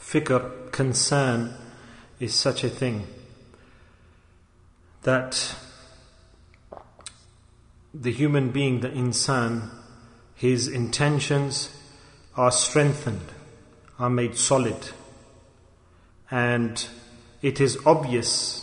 fikr, concern, is such a thing that the human being, the insan, his intentions are strengthened, are made solid. And it is obvious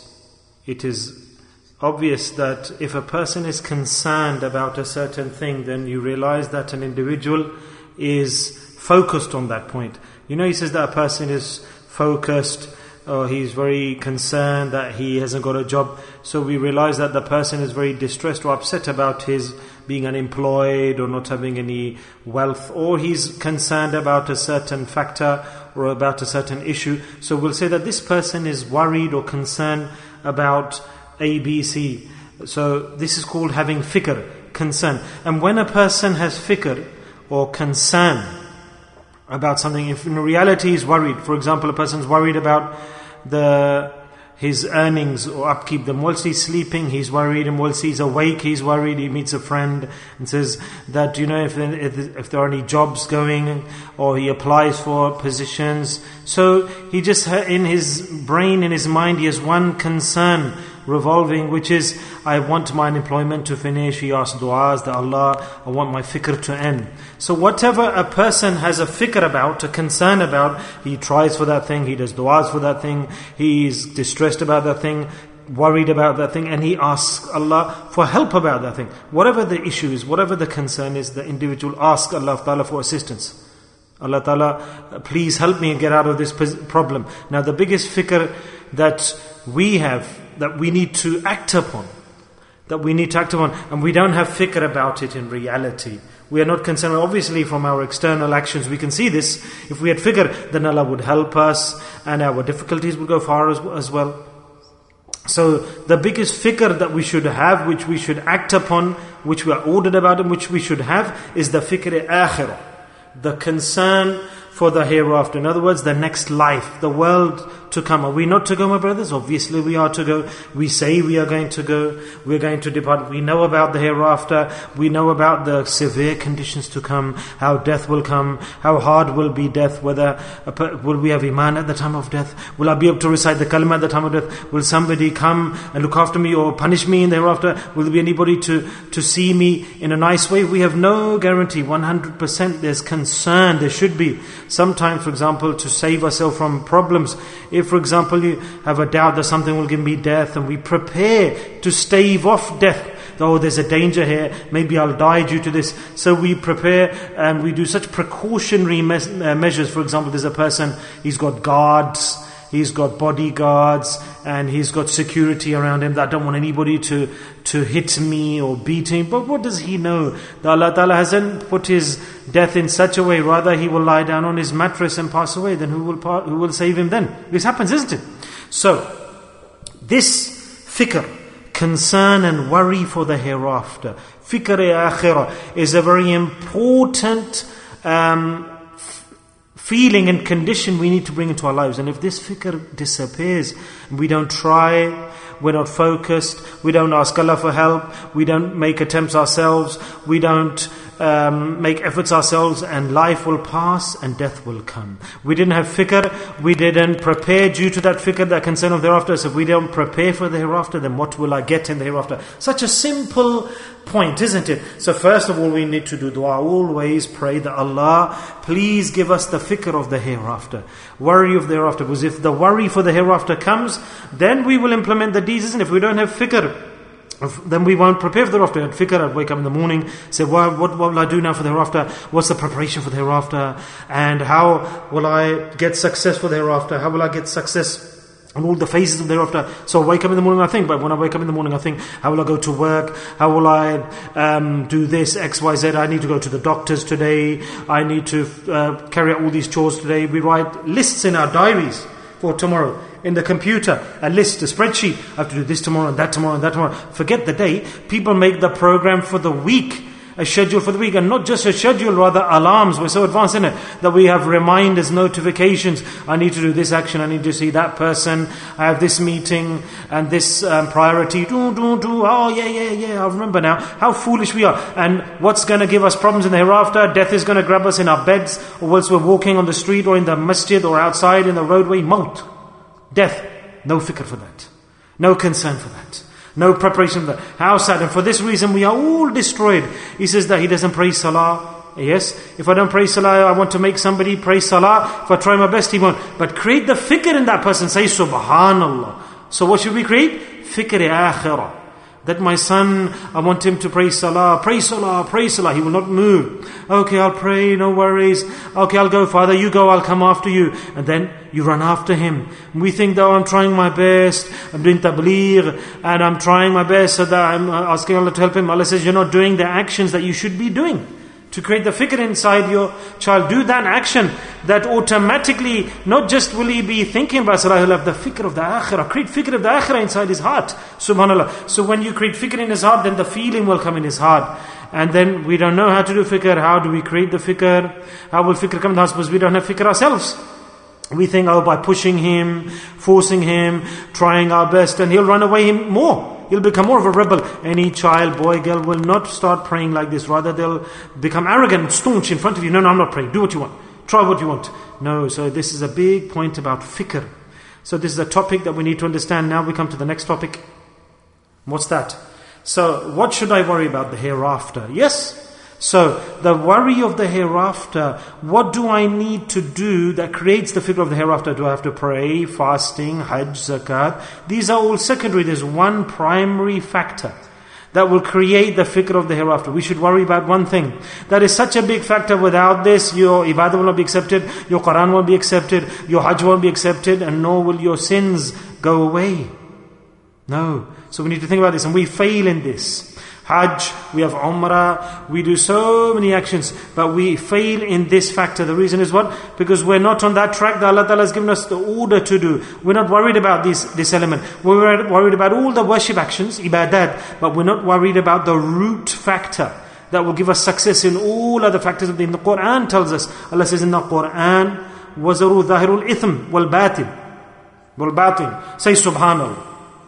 that if a person is concerned about a certain thing, then you realize that an individual is focused on that point. He says that a person is focused, or he's very concerned that he hasn't got a job. So we realize that the person is very distressed or upset about his being unemployed or not having any wealth, or he's concerned about a certain factor or about a certain issue. So we'll say that this person is worried or concerned about A, B, C. So this is called having fikr, concern. And when a person has fikr or concern about something, if in reality he's worried, for example, a person's worried about his earnings or upkeep, then whilst he's sleeping he's worried, and whilst he's awake he's worried. He meets a friend and says that, if there are any jobs going, or he applies for positions. So he just, in his brain, in his mind, he has one concern revolving, which is, I want my unemployment to finish. He asks du'as that Allah, I want my fikr to end. So whatever a person has a fikr about, a concern about, he tries for that thing, he does du'as for that thing, he's distressed about that thing, worried about that thing, and he asks Allah for help about that thing. Whatever the issue is, whatever the concern is, the individual asks Allah Ta'ala for assistance. Allah Ta'ala, please help me get out of this problem. Now the biggest fikr that we have, that we need to act upon, and we don't have fikr about it in reality. We are not concerned. Obviously from our external actions we can see this. If we had fikr, then Allah would help us and our difficulties would go far as well. So the biggest fikr that we should have, which we should act upon, which we are ordered about and which we should have, is the fikr akhirah, the concern for the hereafter. In other words, the next life, the world to come. Are we not to go, my brothers? Obviously we are to go. We say we are going to go. We're going to depart. We know about the hereafter. We know about the severe conditions to come, how death will come, how hard will be death, whether will we have iman at the time of death? Will I be able to recite the kalima at the time of death? Will somebody come and look after me or punish me in the hereafter? Will there be anybody to see me in a nice way? We have no guarantee. 100% there's concern. There should be. Sometimes, for example, to save ourselves from problems, if, for example, you have a doubt that something will give me death, and we prepare to stave off death. Oh, there's a danger here, maybe I'll die due to this. So we prepare and we do such precautionary measures. For example, there's a person, he's got guards, he's got bodyguards, and he's got security around him, that I don't want anybody to hit me or beat him. But what does he know? That Allah Ta'ala hasn't put his death in such a way, rather he will lie down on his mattress and pass away. Then who will save him then? This happens, isn't it? So, this fikr, concern and worry for the hereafter, fikr-e-akhirah, is a very important feeling and condition we need to bring into our lives. And if this fikr disappears, we don't try, we're not focused, we don't ask Allah for help, we don't make attempts ourselves, we don't make efforts ourselves, and life will pass and death will come. We didn't have fikr, we didn't prepare due to that fikr, that concern of the hereafter. So if we don't prepare for the hereafter, then what will I get in the hereafter? Such a simple point, isn't it? So first of all, we need to do dua. Always pray that Allah, please give us the fikr of the hereafter, worry of the hereafter. Because if the worry for the hereafter comes, then we will implement the deeds, isn't it? If we don't have fikr, then we won't prepare for the hereafter. Fikr, I'd wake up in the morning, say, what will I do now for the hereafter? What's the preparation for the hereafter? And how will I get success for the hereafter? How will I get success on all the phases of the hereafter? So I wake up in the morning, I think, but when I wake up in the morning, I think, how will I go to work? How will I do this, X, Y, Z? I need to go to the doctors today. I need to carry out all these chores today. We write lists in our diaries for tomorrow. In the computer, a list, a spreadsheet. I have to do this tomorrow and that tomorrow and that tomorrow. Forget the day. People make the program for the week. a schedule for the week, and not just a schedule, rather alarms. We're so advanced in it that we have reminders, notifications. I need to do this action, I need to see that person, I have this meeting and this priority. Oh yeah, I remember now. How foolish we are. And what's going to give us problems in the hereafter? Death is going to grab us in our beds, or whilst we're walking on the street or in the masjid or outside in the roadway. Maut. Death. No fikr for that. No concern for that. No preparation for that. How sad. And for this reason we are all destroyed. He says that he doesn't pray salah. Yes, if I don't pray salah, I want to make somebody pray salah. If I try my best, he won't. But create the fikr in that person. Say subhanallah. So what should we create? Fikr akhirah. That my son, I want him to pray salah. Pray salah, pray salah. He will not move. Okay, I'll pray, no worries. Okay, I'll go, father, you go, I'll come after you. And then you run after him. We think that I'm trying my best, I'm doing tabligh, and I'm trying my best so that I'm asking Allah to help him. Allah says, you're not doing the actions that you should be doing. To create the fikr inside your child. Do that action that automatically, not just will he be thinking about salah, he'll have the fikr of the akhirah. Create fikr of the akhirah inside his heart. Subhanallah. So when you create fikr in his heart, then the feeling will come in his heart. And then we don't know how to do fikr. How do we create the fikr? How will fikr come in the house? Because we don't have fikr ourselves. We think, by pushing him, forcing him, trying our best, and he'll run away more. He'll become more of a rebel. Any child, boy, girl will not start praying like this. Rather, they'll become arrogant, staunch in front of you. No, I'm not praying. Do what you want. Try what you want. No, so this is a big point about fikr. So this is a topic that we need to understand. Now we come to the next topic. What's that? So what should I worry about? The hereafter. Yes. So the worry of the hereafter, what do I need to do that creates the fikr of the hereafter? Do I have to pray, fasting, hajj, zakat? These are all secondary. There's one primary factor that will create the fikr of the hereafter. We should worry about one thing. That is such a big factor. Without this, your ibadah will not be accepted, your Quran won't be accepted, your hajj won't be accepted, and nor will your sins go away. No. So we need to think about this, and we fail in this. Hajj, we have Umrah, we do so many actions, but we fail in this factor. The reason is what? Because we're not on that track that Allah Ta'ala has given us the order to do. We're not worried about this element. We're worried about all the worship actions, ibadat, but we're not worried about the root factor that will give us success in all other factors of the Quran tells us. Allah says in the Quran, وَزَرُوا ظَاهِرُ الْإِثْمِ وَالْبَاطِنِ. Say subhanallah.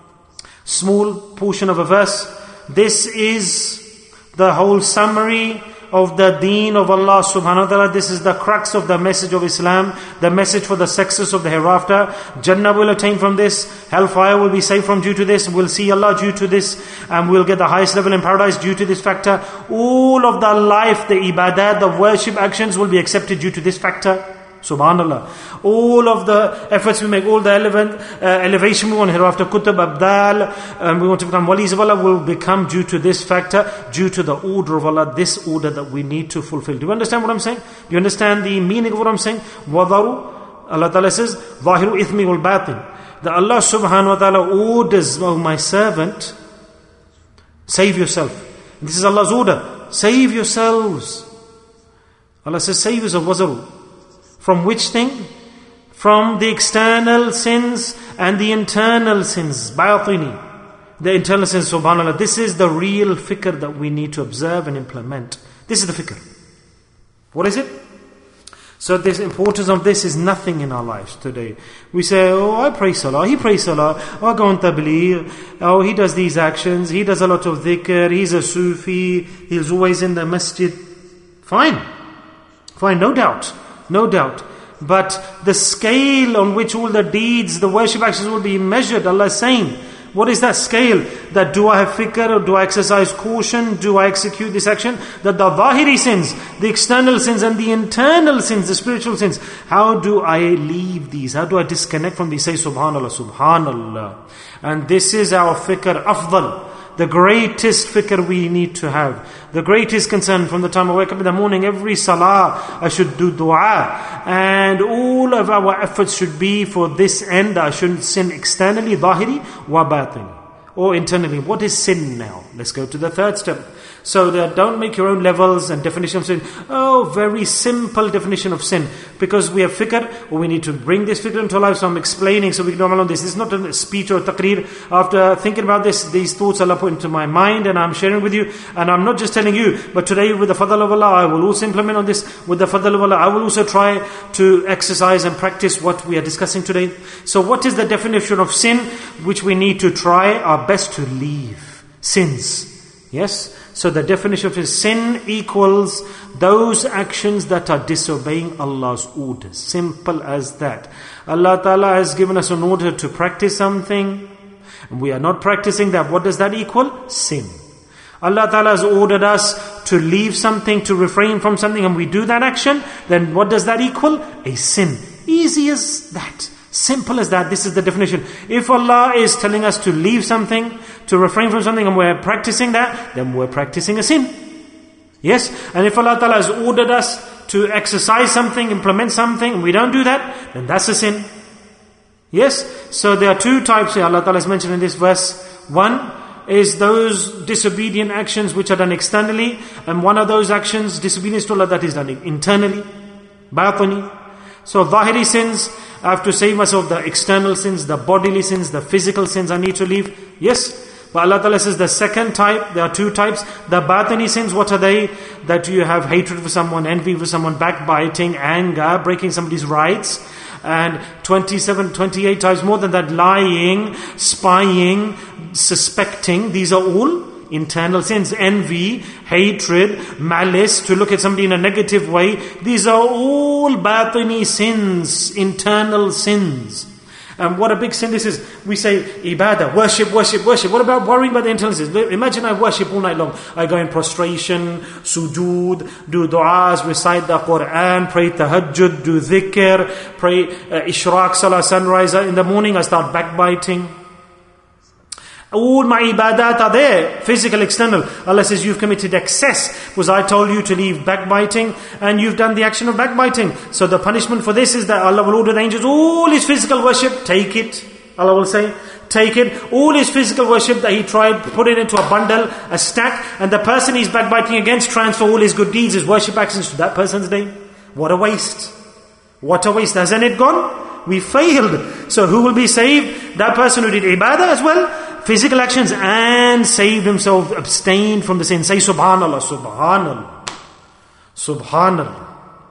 Small portion of a verse. This is the whole summary of the deen of Allah subhanahu wa ta'ala. This is the crux of the message of Islam, the message for the success of the hereafter. Jannah will attain from this, hellfire will be saved from due to this, we'll see Allah due to this, and we'll get the highest level in paradise due to this factor. All of the life, the ibadat, the worship actions will be accepted due to this factor. Subhanallah. All of the efforts we make, all the elevation we want hereafter, kutub, abdal, we want to become walis of Allah, will become due to this factor, due to the order of Allah, this order that we need to fulfill. Do you understand what I'm saying? Do you understand the meaning of what I'm saying? Wadaru, Allah Ta'ala says, Zahiru ithmi wal batin. That Allah subhanahu wa ta'ala orders, oh my servant, save yourself. This is Allah's order. Save yourselves. Allah says, save yourself, wazaru. From which thing? From the external sins and the internal sins. Batini. The internal sins, subhanAllah. This is the real fikr that we need to observe and implement. This is the fikr. What is it? So the importance of this is nothing in our lives today. We say, I pray salah, he prays salah, I go on tabligh, he does these actions, he does a lot of dhikr, he's a Sufi, he's always in the masjid. Fine, no doubt. No doubt. But the scale on which all the deeds, the worship actions will be measured, Allah is saying, what is that scale? That do I have fikr, or do I exercise caution? Do I execute this action? That the zahiri sins, the external sins and the internal sins, the spiritual sins, how do I leave these? How do I disconnect from these? Say subhanallah, subhanallah. And this is our fikr afdal. The greatest fikr we need to have. The greatest concern from the time I wake up in the morning, every salah, I should do dua. And all of our efforts should be for this end. I shouldn't sin externally, zahiri, wa batin. Or internally. What is sin now? Let's go to the third step. So don't make your own levels and definition of sin. Oh, very simple definition of sin. Because we have fikr, or we need to bring this fikr into life. So I'm explaining, so we can do amal on this. This is not a speech or taqreer. After thinking about this, these thoughts Allah put into my mind, and I'm sharing with you. And I'm not just telling you, but today with the fadl of Allah, I will also implement on this. With the fadl of Allah, I will also try to exercise and practice what we are discussing today. So what is the definition of sin, which we need to try our best to leave? Sins. Yes? So the definition of sin equals those actions that are disobeying Allah's orders. Simple as that. Allah Ta'ala has given us an order to practice something, and we are not practicing that. What does that equal? Sin. Allah Ta'ala has ordered us to leave something, to refrain from something, and we do that action, then what does that equal? A sin. Easy as that. Simple as that. This is the definition. If Allah is telling us to leave something, to refrain from something, and we're practicing that, then we're practicing a sin. Yes? And if Allah Ta'ala has ordered us to exercise something, implement something, and we don't do that, then that's a sin. Yes? So there are two types here Allah Ta'ala has mentioned in this verse. One is those disobedient actions which are done externally, and one of those actions, disobedience to Allah, that is done internally, batini. So zahiri sins, I have to save myself the external sins, the bodily sins, the physical sins I need to leave. Yes. But Allah Ta'ala says the second type, there are two types. The batini sins, what are they? That you have hatred for someone, envy for someone, backbiting, anger, breaking somebody's rights. And 27, 28 times more than that, lying, spying, suspecting. These are all internal sins. Envy, hatred, malice, to look at somebody in a negative way. These are all batini sins, internal sins. And what a big sin this is. We say ibadah, worship, worship, worship. What about worrying about the internal sins? Imagine I worship all night long. I go in prostration, sujood, do du'as, recite the Quran, pray tahajjud, do dhikr, pray ishraq, salah, sunrise. In the morning I start backbiting. All my ibadat are there, physical, external. Allah says you've committed excess, because I told you to leave backbiting, and you've done the action of backbiting. So the punishment for this is that Allah will order the angels, all his physical worship, take it. Allah will say, take it. All his physical worship that he tried, put it into a bundle, a stack, and the person he's backbiting against, transfer all his good deeds, his worship actions to that person's name. What a waste. What a waste. Hasn't it gone? We failed. So who will be saved? That person who did ibadah as well, physical actions, and saved himself, abstained from the sin. Say subhanallah, subhanallah, subhanallah.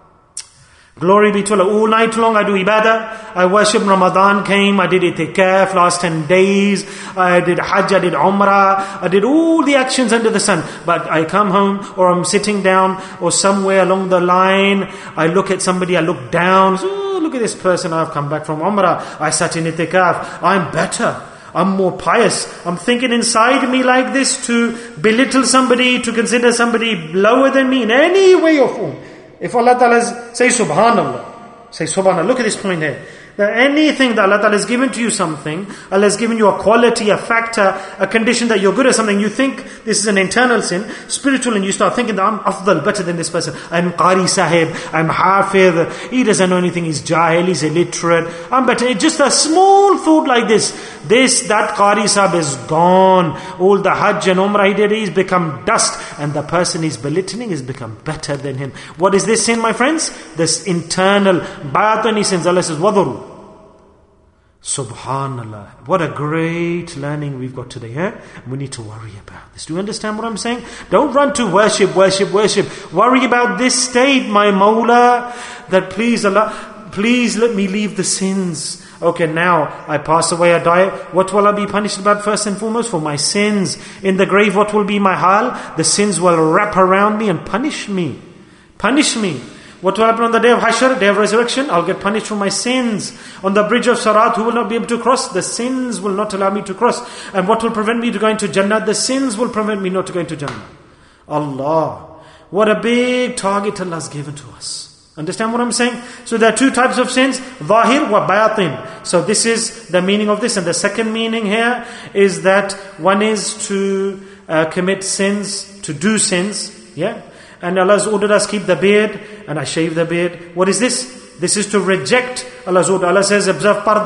Glory be to Allah. All night long I do ibadah. I worship. Ramadan came, I did itikaf last 10 days. I did hajj, I did umrah. I did all the actions under the sun. But I come home, or I'm sitting down, or somewhere along the line, I look at somebody, I look down. Oh, look at this person, I've come back from umrah. I sat in itikaf. I'm better. I'm more pious. I'm thinking inside me like this, to belittle somebody, to consider somebody lower than me in any way or form. If Allah Ta'ala say subhanallah, say subhanallah. Look at this point here. That anything that Allah Ta'ala has given to you something, Allah has given you a quality, a factor, a condition that you're good at something, you think this is an internal sin, spiritual, and you start thinking that I'm afdal, better than this person. I'm qari sahib, I'm hafidh, he doesn't know anything, he's jahil, he's illiterate, I'm better. It's just a small thought like this. That qari sahib is gone. All the hajj and umrah he did, he's become dust, and the person he's belittling has become better than him. What is this sin, my friends? This internal, batini sins. Allah says, wadaru. Subhanallah. What a great learning we've got today. We need to worry about this. Do you understand what I'm saying? Don't run to worship, worship, worship. Worry about this state, my Mawla, that please Allah, please let me leave the sins. Okay, now I pass away, I die. What will I be punished about first and foremost? For my sins. In the grave, what will be my hal? The sins will wrap around me and punish me. Punish me. What will happen on the day of Hashr, day of resurrection? I'll get punished for my sins. On the bridge of Sirat, who will not be able to cross? The sins will not allow me to cross. And what will prevent me to going to Jannah? The sins will prevent me not to going to Jannah. Allah. What a big target Allah has given to us. Understand what I'm saying? So there are two types of sins. Zahir wa batin. So this is the meaning of this. And the second meaning here is that one is to commit sins, to do sins. Yeah. And Allah has ordered us keep the beard, and I shave the beard. What is this? This is to reject Allah's order. Allah says, observe parda,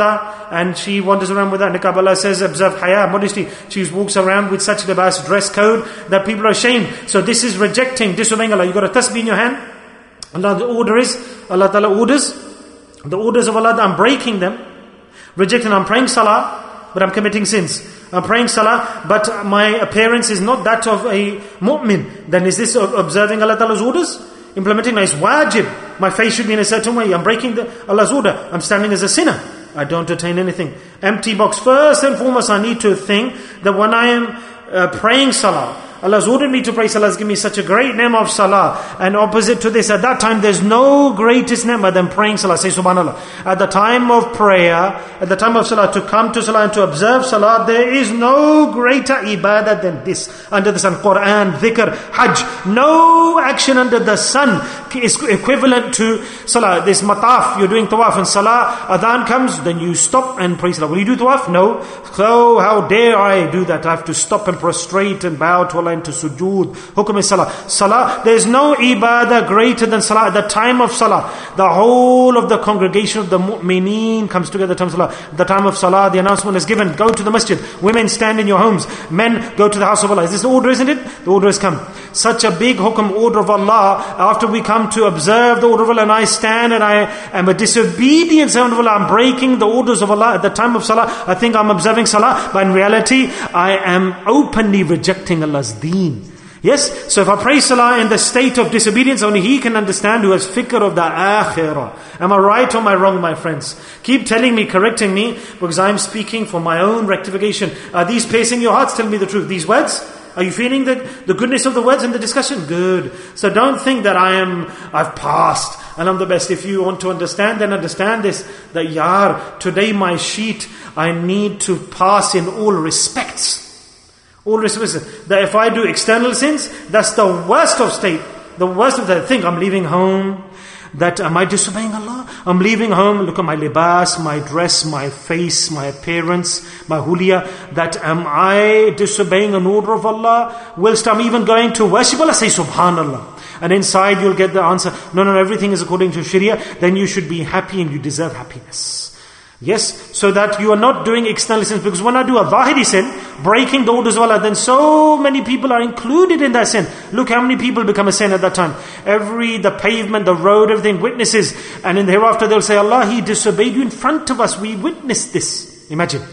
and she wanders around with that niqab. Allah says, observe haya, modesty. She walks around with such libas, dress code, that people are ashamed. So this is rejecting, disobeying Allah. You got a tasbih in your hand. Allah, the order is, Allah Ta'ala orders, the orders of Allah, I'm breaking them. Rejecting, I'm praying salah, but I'm committing sins. I'm praying salah, but my appearance is not that of a mu'min. Then is this observing Allah Ta'ala's orders? Implementing is wajib. My face should be in a certain way. I'm breaking Allah's order. I'm standing as a sinner. I don't attain anything. Empty box. First and foremost, I need to think that when I am praying salah, Allah's ordered me to pray salah, has given me such a great name of salah. And opposite to this, at that time, there's no greatest name than praying salah. Say subhanallah. At the time of prayer, at the time of salah, to come to salah and to observe salah, there is no greater ibadah than this. Under the sun, Quran, dhikr, hajj. No action under the sun is equivalent to salah. This mataf, you're doing tawaf and salah, adhan comes, then you stop and pray salah. Will you do tawaf? No. So how dare I do that? I have to stop and prostrate and bow to Allah into sujood. Hukum is salah. Salah, there is no ibadah greater than salah. At the time of salah, the whole of the congregation of the mu'mineen comes together at the time of salah. At the time of salah, the announcement is given, go to the masjid. Women stand in your homes. Men go to the house of Allah. Is this the order, isn't it? The order has come. Such a big hukum, order of Allah. After we come to observe the order of Allah, and I stand and I am a disobedient servant of Allah, I'm breaking the orders of Allah at the time of salah. I think I'm observing salah, but in reality, I am openly rejecting Allah's deen. Yes? So if I pray salah in the state of disobedience, only he can understand who has fikr of the akhirah. Am I right or am I wrong, my friends? Keep telling me, correcting me, because I'm speaking for my own rectification. Are these piercing your hearts? Tell me the truth. These words? Are you feeling the goodness of the words in the discussion? Good. So don't think that I've passed and I'm the best. If you want to understand, then understand this. That today my sheet, I need to pass in all respects. All respects. That if I do external sins, that's the worst of state. The worst of that thing. I'm leaving home. That am I disobeying Allah? I'm leaving home, look at my libas, my dress, my face, my appearance, my huliya. That am I disobeying an order of Allah? Whilst I'm even going to worship Allah, say subhanallah. And inside you'll get the answer, no, everything is according to Sharia. Then you should be happy and you deserve happiness. Yes, so that you are not doing external sins. Because when I do a zahiri sin, breaking the orders of Allah, then so many people are included in that sin. Look how many people become a sin at that time. The pavement, the road, everything, witnesses. And in the hereafter they'll say, Allah, He disobeyed you in front of us. We witnessed this. Imagine.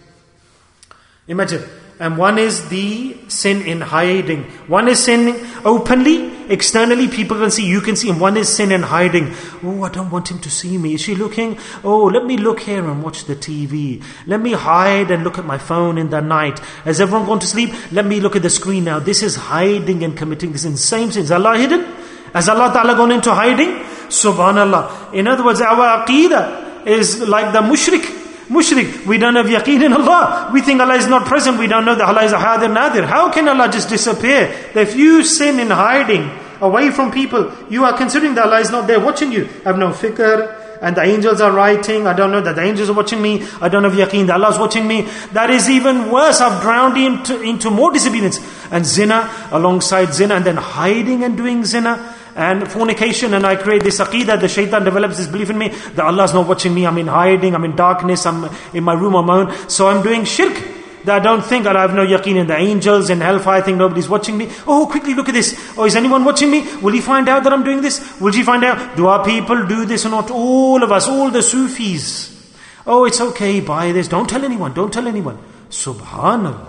And one is the sin in hiding. One is sin openly, externally, people can see, you can see. And one is sin in hiding. Oh, I don't want him to see me. Is she looking? Oh, let me look here and watch the TV. Let me hide and look at my phone in the night. Has everyone gone to sleep? Let me look at the screen now. This is hiding and committing this in same sins. Is Allah hidden? Has Allah Ta'ala gone into hiding? Subhanallah. In other words, our aqeedah is like the mushrik. We don't have yaqeen in Allah. We think Allah is not present. We don't know that Allah is a hadir nadir. How can Allah just disappear? That if you sin in hiding, away from people, you are considering that Allah is not there watching you. I have no fikr, and the angels are writing. I don't know that the angels are watching me. I don't have yaqeen that Allah is watching me. That is even worse. I've drowned into more disobedience. And zina, alongside zina, and then hiding and doing zina. And fornication, and I create this aqidah, the shaitan develops this belief in me that Allah is not watching me, I'm in hiding, I'm in darkness, I'm in my room on my own, so I'm doing shirk. That I don't think that I have no yaqeen in the angels, in hellfire, I think nobody's watching me. Oh, quickly look at this. Oh, is anyone watching me? Will he find out that I'm doing this? Will she find out? Do our people do this or not? All of us, all the Sufis. Oh, it's okay, buy this. Don't tell anyone. Subhanallah.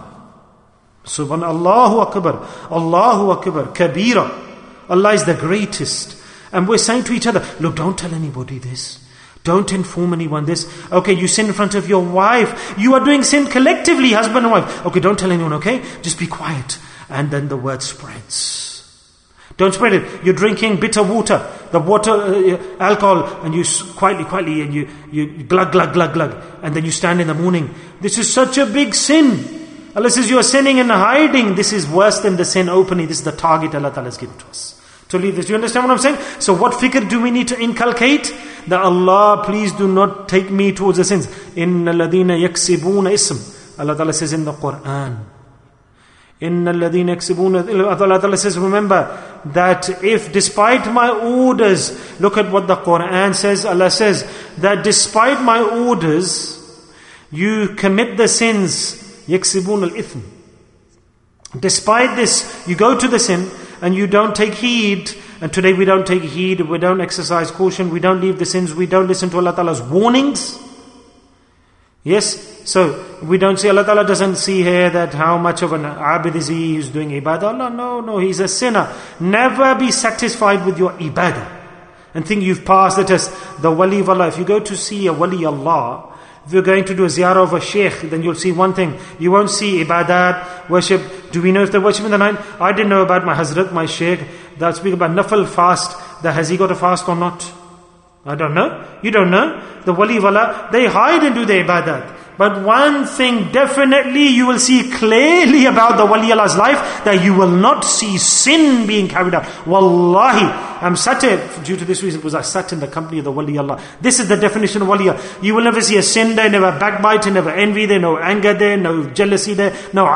Allahu Akbar. Allahu Akbar. Kabira. Allah is the greatest. And we're saying to each other, look, don't tell anybody this. Don't inform anyone this. Okay, you sin in front of your wife. You are doing sin collectively, husband and wife. Okay, don't tell anyone, okay? Just be quiet. And then the word spreads. Don't spread it. You're drinking bitter water. The water, alcohol, and you quietly, and you glug. And then you stand in the morning. This is such a big sin. Allah says you are sinning and hiding. This is worse than the sin openly. This is the target Allah Ta'ala has given to us. To leave this. Do you understand what I'm saying? So what fikr do we need to inculcate? That Allah, please do not take me towards the sins. Inna alladhina yaksibuna ism. Allah Ta'ala says in the Quran. Inna alladhina yaksibuna. Allah Ta'ala says, remember that if despite my orders, look at what the Quran says. Allah says that despite my orders, You commit the sins. يَكْسِبُونَ الْإِثْمِ. Despite this, you go to the sin and you don't take heed. And today we don't take heed, we don't exercise caution, we don't leave the sins, we don't listen to Allah Ta'ala's warnings. Yes, so we don't see, Allah Ta'ala doesn't see here that how much of an abid is he who's doing ibadah. Allah, no, he's a sinner. Never be satisfied with your ibadah and think you've passed the test. The wali of Allah, if you go to see a wali Allah, if you're going to do a ziyarah of a sheikh, then you'll see one thing. You won't see ibadat, worship. Do we know if they worship in the night? I didn't know about my Hazrat, my sheikh. That speak about nafal fast. That has he got a fast or not? I don't know. You don't know. The wali of Allah, they hide and do their ibadat. But one thing definitely you will see clearly about the wali Allah's life, that you will not see sin being carried out. Wallahi, I'm sat here, due to this reason, because I sat in the company of the wali Allah. This is the definition of wali Allah. You will never see a sin there, never backbite, never envy there, no anger there, no jealousy there, no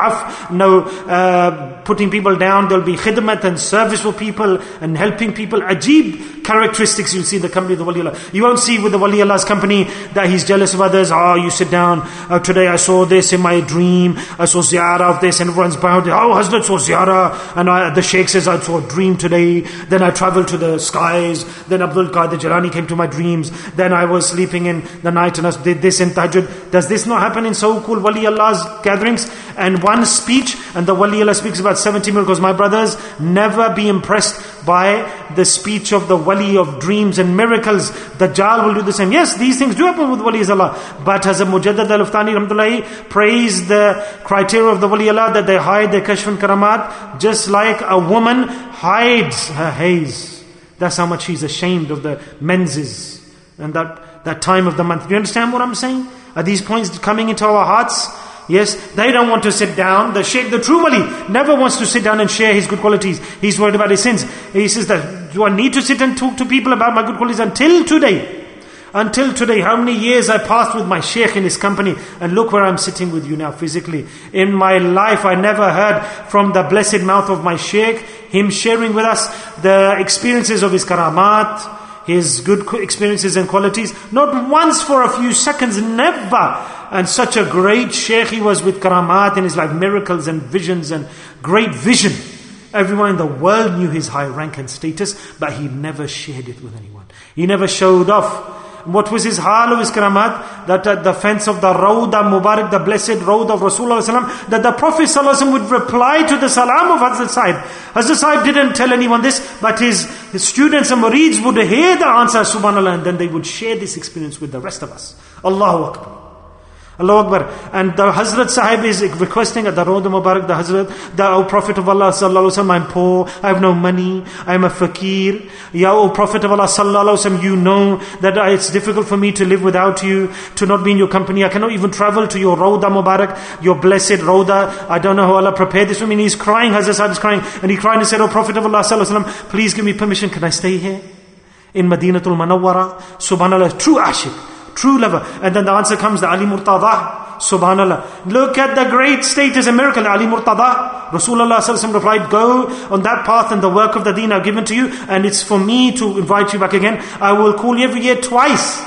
no putting people down. There'll be khidmat and service for people and helping people. Ajib characteristics you'll see in the company of the wali Allah. You won't see with the wali Allah's company that he's jealous of others. You sit down. Today I saw this in my dream. I saw ziyarah of this and everyone's bound. Hazrat saw ziyarah. And the Sheikh says I saw a dream today. Then I traveled to the skies. Then Abdul Qadir Jilani came to my dreams. Then I was sleeping in the night and I did this in tahajjud. Does this not happen in so-called wali Allah's gatherings? And one speech, and the wali Allah speaks about 70 miracles. My brothers, never be impressed by the speech of the wali of dreams and miracles. Dajjal will do the same. Yes, these things do happen with wali Allah. But as a Mujaddad al-Uftani Rahmatullahi praised the criteria of the wali Allah, that they hide their kashf and karamat, just like a woman hides her haze. That's how much she's ashamed of the menses and that time of the month. Do you understand what I'm saying? Are these points coming into our hearts? Yes, they don't want to sit down. The Shaykh, the true wali, never wants to sit down and share his good qualities. He's worried about his sins. He says that, do I need to sit and talk to people about my good qualities until today? Until today, how many years I passed with my Shaykh in his company, and look where I'm sitting with you now physically. In my life, I never heard from the blessed mouth of my Shaykh, him sharing with us the experiences of his karamat, his good experiences and qualities. Not once for a few seconds, never. And such a great Shaykh he was with karamat in his life, miracles and visions and great vision. Everyone in the world knew his high rank and status, but he never shared it with anyone. He never showed off. What was his hal of his karamat? That at the fence of the Rawda Mubarak, the blessed Rawda of Rasulullah, that the Prophet would reply to the salam of Hazrat Sahib. Hazrat Sahib didn't tell anyone this, but his students and murids would hear the answer, subhanAllah, and then they would share this experience with the rest of us. Allahu Akbar. Allahu Akbar. And the Hazrat Sahib is requesting at the Rawda Mubarak, the Hazrat, the O Prophet of Allah sallallahu alaihi wasallam, I'm poor, I have no money, I am a fakir. Ya O Prophet of Allah sallallahu alaihi wasallam, you know that it's difficult for me to live without you, to not be in your company. I cannot even travel to your Rawda Mubarak, your blessed Rawda. I don't know how Allah prepared this for me. And he's crying, Hazrat Sahib is crying, and he cried and said, O Prophet of Allah sallallahu alaihi wasallam, please give me permission, can I stay here? In Madinatul Manawwara, subhanallah, true ashik. True lover. And then the answer comes, the Ali Murtada, subhanallah. Look at the great status and miracle, Ali Murtada. Rasulullah sallallahu alaihi wasallam replied, go on that path and the work of the deen I've given to you, and it's for me to invite you back again. I will call you every year twice.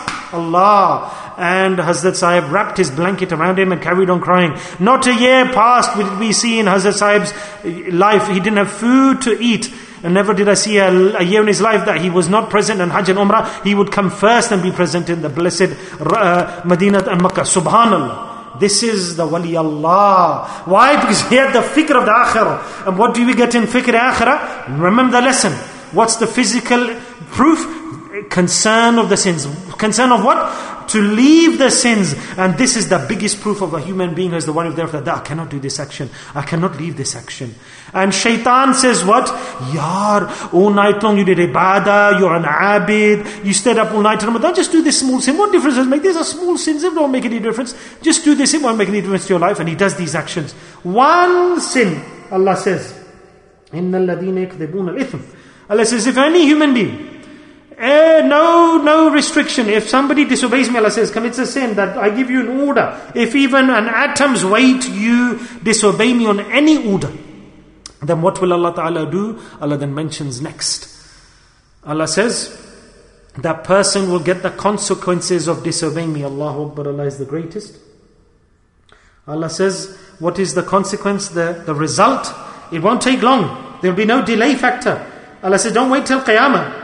Allah. And Hazrat Sahib wrapped his blanket around him and carried on crying. Not a year passed did we see in Hazrat Sahib's life. He didn't have food to eat. And never did I see a year in his life that he was not present in Hajj and Umrah. He would come first and be present in the blessed Medina and Makkah. Subhanallah. This is the wali Allah. Why? Because he had the fikr of the akhirah. And what do we get in fikr akhirah? Remember the lesson. What's the physical proof? Concern of the sins. Concern of what? To leave the sins. And this is the biggest proof of a human being as the one of the earth. I cannot do this action. I cannot leave this action. And shaitan says what? Yar, all night long you did ibadah, you're an abid, you stayed up all night in Ramadan, just do this small sin. What difference does it make? These are small sins, it won't make any difference. Just do this, it won't make any difference to your life. And he does these actions. One sin, Allah says, إِنَّ الَّذِينَ يَكْذِبُونَ الْإِثْمِ. Allah says, if any human being, no restriction. If somebody disobeys me, Allah says, commits a sin, that I give you an order. If even an atom's weight you disobey me on any order, then what will Allah Ta'ala do? Allah then mentions next. Allah says, that person will get the consequences of disobeying me. Allahu Akbar, Allah is the greatest. Allah says, what is the consequence, the result? It won't take long. There will be no delay factor. Allah says, don't wait till Qiyamah.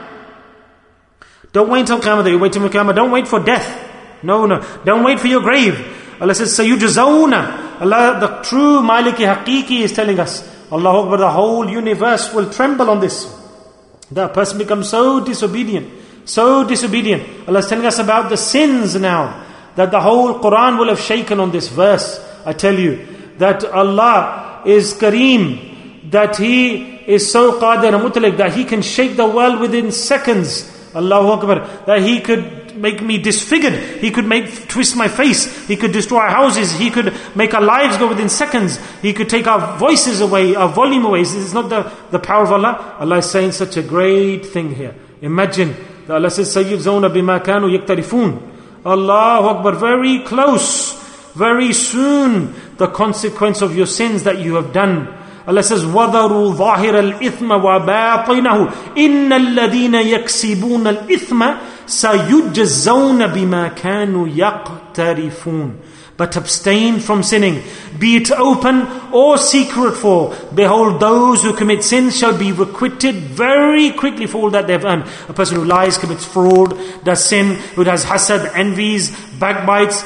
Don't wait till Qiyamah. You wait till Qiyamah. Don't wait for death. No. Don't wait for your grave. Allah says, Sayujazawna. Allah, the true Maliki Haqiqi, is telling us, Allahu Akbar, the whole universe will tremble on this. That person becomes so disobedient. Allah is telling us about the sins now, that the whole Quran will have shaken on this verse. I tell you, that Allah is Kareem, that He is so Qadir and Mutlaq, that He can shake the world within seconds. Allahu Akbar, that He could make me disfigured, He could twist my face, He could destroy our houses, He could make our lives go within seconds, He could take our voices away, our volume away. This is not the power of Allah. Allah is saying such a great thing here. Imagine that Allah says, Sayyujzawna bima kanu yaktarifun. Allahu Akbar, very close, very soon, the consequence of your sins that you have done. Allah says, وَذَرُوا ظَاهِرَ الْإِثْمَ وَبَاطِنَهُ إِنَّ الَّذِينَ يَكْسِبُونَ الْإِثْمَ سَيُجْزَوْنَ بِمَا كَانُوا يَقْتَرِفُونَ. But abstain from sinning, be it open or secret, for behold, those who commit sins shall be requited very quickly for all that they have earned. A person who lies, commits fraud, does sin, who does hasad, envies, backbites,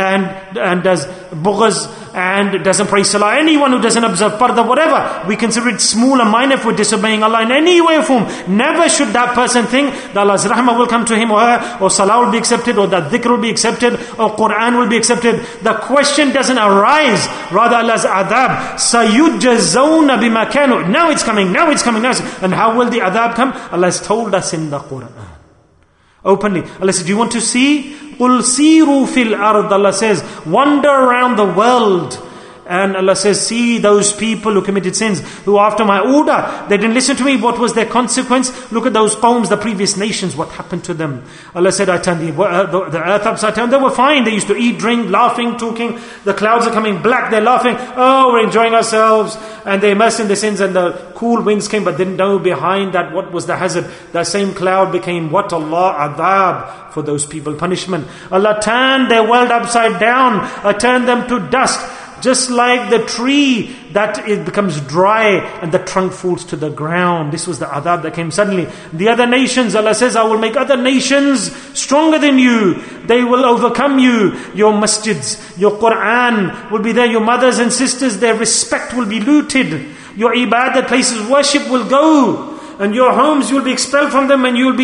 and does bughz, and doesn't pray salah. Anyone who doesn't observe parda, whatever, we consider it small and minor for disobeying Allah in any way or form. Never should that person think that Allah's rahmah will come to him or her, or salah will be accepted, or that dhikr will be accepted, or Quran will be accepted. The question doesn't arise. Rather, Allah's adhab, sayujazawna bima kanu. Now it's coming. And how will the adhab come? Allah has told us in the Quran openly. Allah says, do you want to see? قُلْ سِيرُوا فِي الْأَرْضِ. Allah says, wander around the world. And Allah says, see those people who committed sins, who after my order, they didn't listen to me. What was their consequence? Look at those qawms, the previous nations, what happened to them. Allah said, I turned the earth upside down. They were fine. They used to eat, drink, laughing, talking. The clouds are coming black. They're laughing. Oh, we're enjoying ourselves. And they immersed in the sins, and the cool winds came, but didn't know behind that what was the hazard. That same cloud became what? Allah, adhab for those people, punishment. Allah turned their world upside down. Turned them to dust. Just like the tree that it becomes dry and the trunk falls to the ground. This was the adhab that came suddenly. The other nations, Allah says, I will make other nations stronger than you. They will overcome you. Your masjids, your Quran will be there. Your mothers and sisters, their respect will be looted. Your ibadah, places of worship will go. And your homes, you'll be expelled from them, and you'll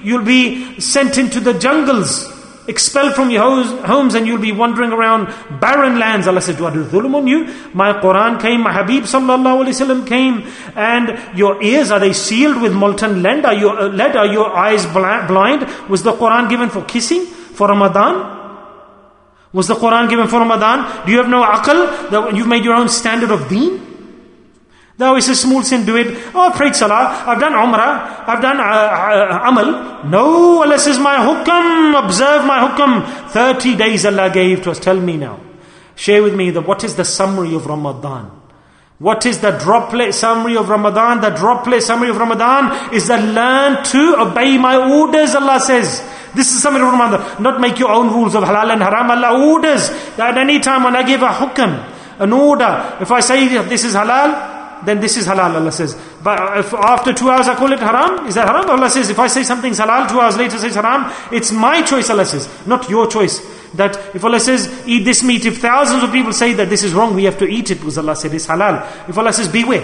be sent into the jungles. Expelled from your homes, and you'll be wandering around barren lands. Allah says, do I do dhulm on you? My Quran came, my Habib sallallahu alaihi wasallam came, and your ears, are they sealed with molten lead? Are your eyes blind? Was the Quran given for kissing? For Ramadan? Was the Quran given for Ramadan? Do you have no aql? That you've made your own standard of deen? No, it's a small sin, do it. Oh, I've prayed salah, I've done umrah, I've done amal. No, Allah says, my hukam, observe my hukam. 30 days Allah gave to us. Tell me now. Share with me what is the summary of Ramadan. What is the droplet summary of Ramadan? The droplet summary of Ramadan is that learn to obey my orders, Allah says. This is summary of Ramadan. Not make your own rules of halal and haram. Allah orders that any time when I give a hukam, an order, if I say this is halal, then this is halal, Allah says. But if after 2 hours I call it haram, is that haram? Allah says, if I say something's halal, 2 hours later says haram, it's my choice, Allah says, not your choice. That if Allah says, eat this meat, if thousands of people say that this is wrong, we have to eat it because Allah said it's halal. If Allah says, beware,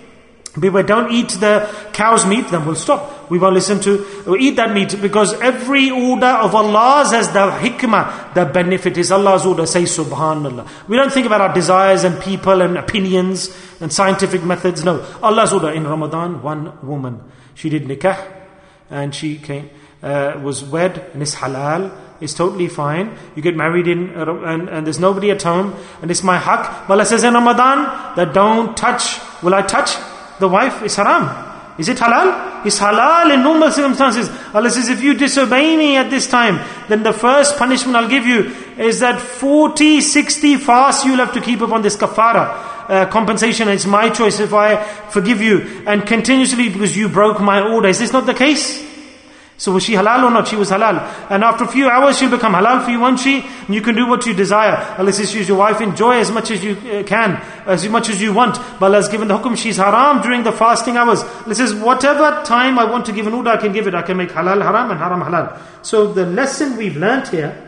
don't eat the cow's meat, then we'll stop. We won't listen we'll eat that meat, because every order of Allah's has the hikmah, the benefit is Allah's order. Say subhanallah. We don't think about our desires and people and opinions and scientific methods. No, Allah's order. In Ramadan, one woman, she did nikah, and she was wed, and it's halal. It's totally fine. You get married and there's nobody at home, and it's my haq. But Allah says in Ramadan that don't touch. Will I touch the wife? It's haram. Is it halal? It's halal in normal circumstances. Allah says, if you disobey me at this time, then the first punishment I'll give you is that 40, 60 fasts you'll have to keep upon this kafara. Compensation. It's my choice if I forgive you, and continuously because you broke my order. Is this not the case? So was she halal or not? She was halal. And after a few hours she'll become halal for you, won't she? And you can do what you desire. Allah says, she's your wife, enjoy as much as you can, as much as you want. But Allah has given the hukum, she's haram during the fasting hours. Allah says, whatever time I want to give an order, I can give it. I can make halal haram and haram halal. So the lesson we've learnt here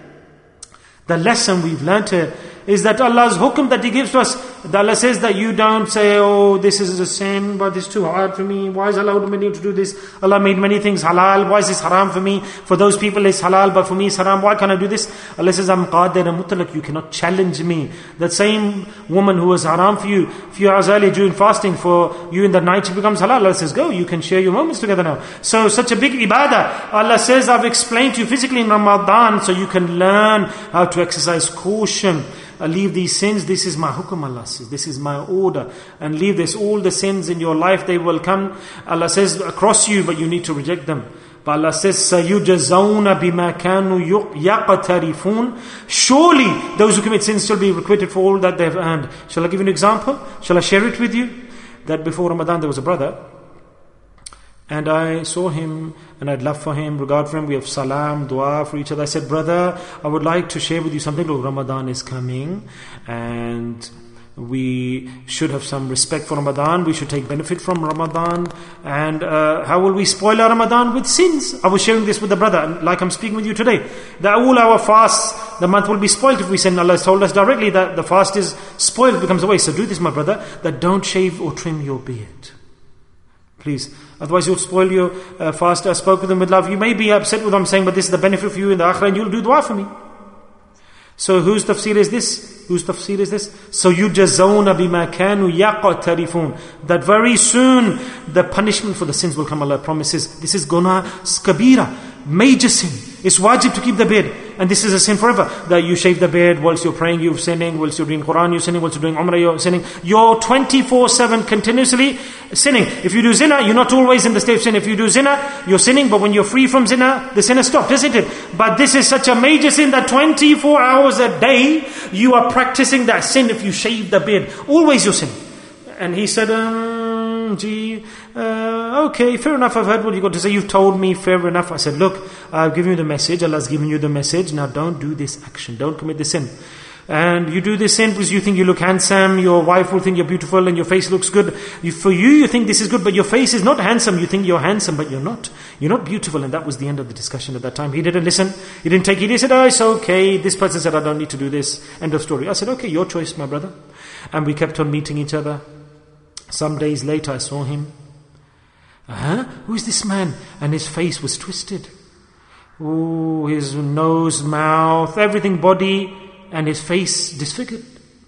is that Allah's hukum that He gives to us, that Allah says that you don't say, oh, this is a sin, but it's too hard for me. Why is Allah allowed me to do this? Allah made many things halal. Why is this haram for me? For those people it's halal, but for me it's haram. Why can't I do this? Allah says, I'm qadir and mutlaq. You cannot challenge me. That same woman who was haram for you a few hours earlier during fasting, for you in the night she becomes halal. Allah says, go, you can share your moments together now. So such a big ibadah. Allah says, I've explained to you physically in Ramadan, so you can learn how to exercise caution. Leave these sins. This is my hukum, Allah says. This is my order. And leave this. All the sins in your life, they will come, Allah says, across you, but you need to reject them. But Allah says, سَيُجَزَوْنَ بِمَا كَانُوا يَقْتَرِفُونَ. Surely those who commit sins shall be requited for all that they have earned. Shall I give you an example? Shall I share it with you? That before Ramadan there was a brother, and I saw him, and I had love for him, regard for him. We have salam, dua for each other. I said, brother, I would like to share with you something. Look, Ramadan is coming, and we should have some respect for Ramadan. We should take benefit from Ramadan. And how will we spoil our Ramadan? With sins. I was sharing this with the brother, like I'm speaking with you today. That all our fasts, the month will be spoiled if we sin. Allah has told us directly that the fast is spoiled, becomes a waste. So do this, my brother, that don't shave or trim your beard. Please. Otherwise you'll spoil your fast. I spoke with them with love. You may be upset with what I'm saying, but this is the benefit for you in the akhirah, and you'll do dua for me. So whose tafsir is this? Whose tafsir is this? So yujazawna bima kanu yaqtarifun. That very soon the punishment for the sins will come. Allah promises. This is gunah kabira, major sin. It's wajib to keep the beard. And this is a sin forever. That you shave the beard whilst you're praying, you're sinning. Whilst you're doing Quran, you're sinning. Whilst you're doing Umrah, you're sinning. You're 24/7 continuously sinning. If you do zina, you're not always in the state of sin. If you do zina, you're sinning. But when you're free from zina, the sin has stopped, isn't it? But this is such a major sin that 24 hours a day, you are practicing that sin if you shave the beard. Always you're sinning. And he said, okay, fair enough, I've heard what you got to say, you've told me, fair enough. I said, look, I've given you the message, Allah's given you the message, now don't do this action, don't commit this sin. And you do this sin because you think you look handsome, your wife will think you're beautiful and your face looks good. For you think this is good, but your face is not handsome. You think you're handsome, but you're not. You're not beautiful. And that was the end of the discussion at that time. He didn't listen. He didn't take it. He said, oh, it's okay. This person said, I don't need to do this. End of story. I said, okay, your choice, my brother. And we kept on meeting each other. Some days later, I saw him. Who is this man? And his face was twisted. Oh, his nose, mouth, everything, body, and his face disfigured.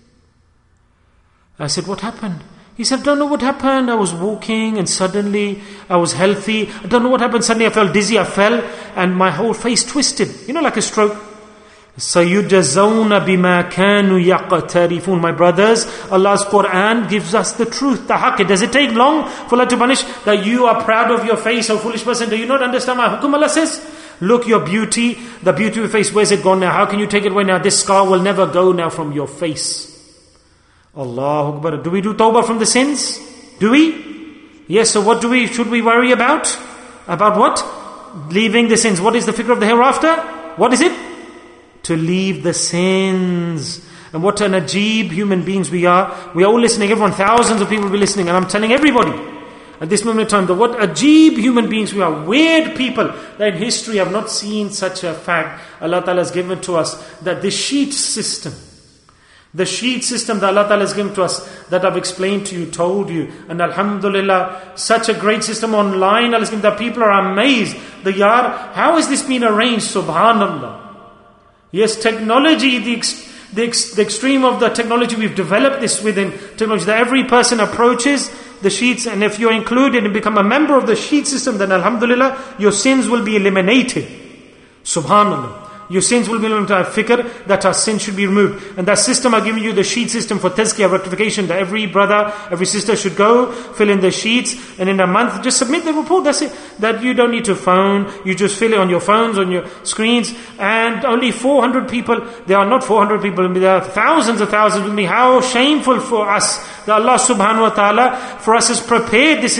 I said, what happened? He said, I don't know what happened. I was walking and suddenly I was healthy. I don't know what happened. Suddenly I felt dizzy. I fell and my whole face twisted. You know, like a stroke. سَيُجَزَوْنَ بِمَا كَانُوا يَقْتَرِفُونَ. My brothers, Allah's Quran gives us the truth, the haqq. Does it take long for Allah to punish? That you are proud of your face, oh foolish person. Do you not understand my hukum? Allah says, look, your beauty, the beauty of your face, where's it gone now? How can you take it away now? This scar will never go now from your face. Allahu Akbar. Do we do tawbah from the sins? Do we? Yes, so what should we worry about? About what? Leaving the sins. What is the fikr of the hereafter? What is it? To leave the sins. And what an ajib human beings we are. We are all listening, everyone, thousands of people will be listening, and I'm telling everybody at this moment in time that what ajib human beings we are. Weird people that in history have not seen such a fact. Allah Ta'ala has given to us that the sheet system that Allah Ta'ala has given to us, that I've explained to you, told you, and Alhamdulillah, such a great system online, Allah has given that people are amazed. How has this been arranged? Subhanallah. Yes, technology, the extreme of the technology, we've developed this within technology, that every person approaches the sheets, and if you're included and become a member of the sheet system, then Alhamdulillah, your sins will be eliminated. Subhanallah. Your sins will be able to have fikr that our sins should be removed. And that system, I've given you the sheet system for tazkiyah, rectification, that every brother, every sister should go, fill in the sheets, and in a month, just submit the report. That's it. That you don't need to phone, you just fill it on your phones, on your screens, and only 400 people, there are not 400 people, there are thousands of thousands with me. How shameful for us that Allah subhanahu wa ta'ala for us has prepared this system.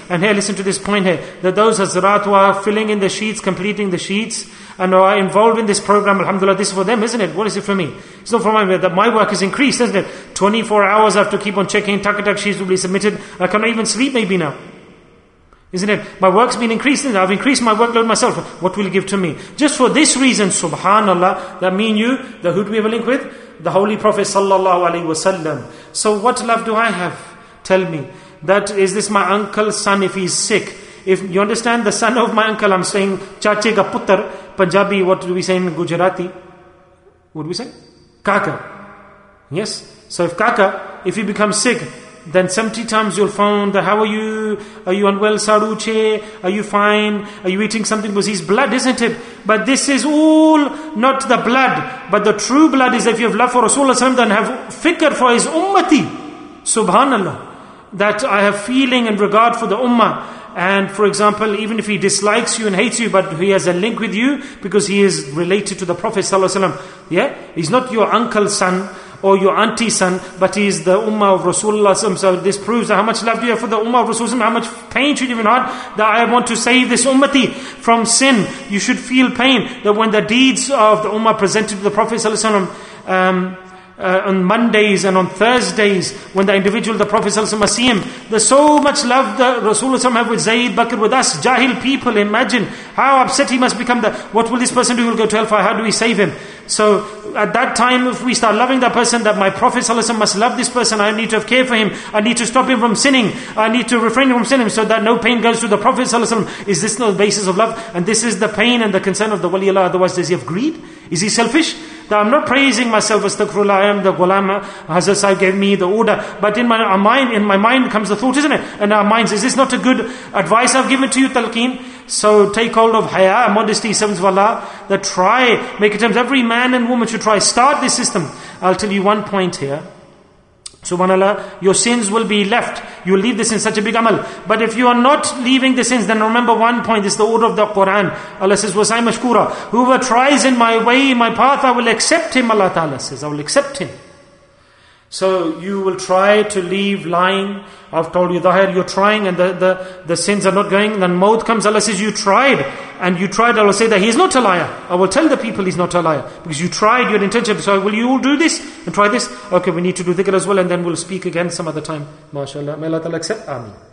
And here, listen to this point here, that those Hazrat who are filling in the sheets, completing the sheets, and are involved in this program, alhamdulillah, this is for them, isn't it? What is it for me? It's not for my work is increased, isn't it? 24 hours I have to keep on checking, tak sheets will be submitted. I cannot even sleep maybe now. Isn't it? My work's been increased, isn't it? I've increased my workload myself. What will you give to me? Just for this reason, subhanallah, that me and you, who do we have a link with? The Holy Prophet sallallahu alaihi wasallam. So what love do I have? Tell me. That is this my uncle's son if he's sick. If you understand the son of my uncle, I'm saying chache ka putar, Punjabi, what do we say in Gujarati? What do we say? Kaka. Yes? So if Kaka, if he becomes sick, then 70 times you'll phone, how are you? Are you unwell, Saruche? Are you fine? Are you eating something? Because he's blood, isn't it? But this is all not the blood. But the true blood is if you have love for Rasulullah, then have fikr for his ummati. Subhanallah. That I have feeling and regard for the ummah. And for example, even if he dislikes you and hates you, but he has a link with you because he is related to the Prophet ﷺ. Yeah? He's not your uncle's son or your auntie's son, but he is the ummah of Rasulullah. So this proves how much love do you have for the ummah of Rasulullah, how much pain should you have in heart, that I want to save this ummati from sin. You should feel pain that when the deeds of the ummah presented to the Prophet ﷺ, on Mondays and on Thursdays, when the individual, the Prophet ﷺ see him, there's so much love that Rasulullah have with Zayd, Bakr, with us, Jahil people. Imagine how upset he must become. What will this person do? He will go to hellfire. How do we save him? So at that time, if we start loving that person, that my Prophet ﷺ must love this person, I need to have care for him, I need to stop him from sinning, I need to refrain from sinning, so that no pain goes to the Prophet ﷺ. Is this not the basis of love? And this is the pain and the concern of the wali Allah. Otherwise, does he have greed? Is he selfish? That I'm not praising myself, astaghfirullah, I am the ghulam, Hazrat Sahib gave me the order. But in my mind comes the thought, isn't it? And our minds, is this not a good advice I've given to you, talqeen? So take hold of haya, modesty, servants of Allah, that try, make attempts. Every man and woman should try, start this system. I'll tell you one point here. Subhanallah, your sins will be left. You will leave this in such a big amal. But if you are not leaving the sins, then remember one point, this is the order of the Quran. Allah says, وَسَعِي مَشْكُورًا. Whoever tries in my way, in my path, I will accept him, Allah Ta'ala says. I will accept him. So you will try to leave lying. I've told you, Dhahir, you're trying and the sins are not going. Then Maut comes, Allah says, you tried. And you tried, I will say that he's not a liar. I will tell the people he's not a liar. Because you tried your intention. So will you all do this and try this? Okay, we need to do dhikr as well, and then we'll speak again some other time. MashaAllah. May Allah Ta'ala accept. Ameen.